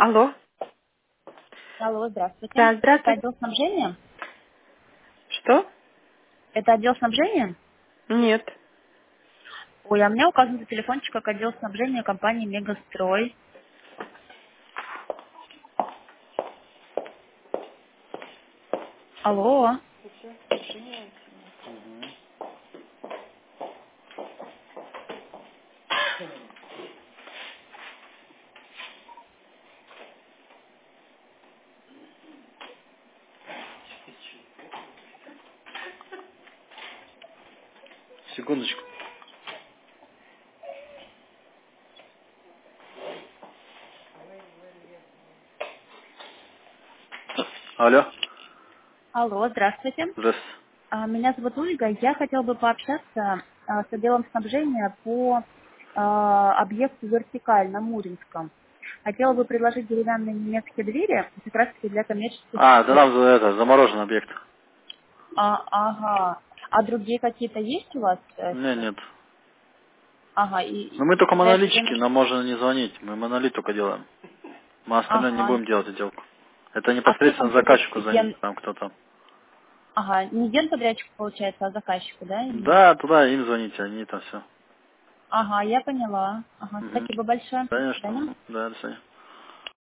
Алло. Алло, здравствуйте. Да, Это здравствуйте. отдел снабжения? Что? Это отдел снабжения? Нет. Ой, а у меня указан за телефончик как отдел снабжения компании Мегастрой. Алло. Секундочку. Алло. Алло, здравствуйте. Здравствуйте. Меня зовут Ольга. Я хотела бы пообщаться с отделом снабжения по объекту «Вертикаль» на Муринском. Хотела бы предложить деревянные немецкие двери, как раз таки для коммерческих А, да целей. нам это, заморожен объект. Ага. А другие какие-то есть у вас Не, сейчас? нет. Ага, Но мы только и за это монолитчики, время... нам можно не звонить. Мы монолит только делаем. Мы остальное не Ага. будем делать отделку. Это А кто там непосредственно будет? заказчику звонить, там кто-то. Ага, не генподрядчику получается, а заказчику, да, или? Да, туда им звоните, они там все. Ага, я поняла. Ага, спасибо большое. До Конечно. свидания. Да, до свидания.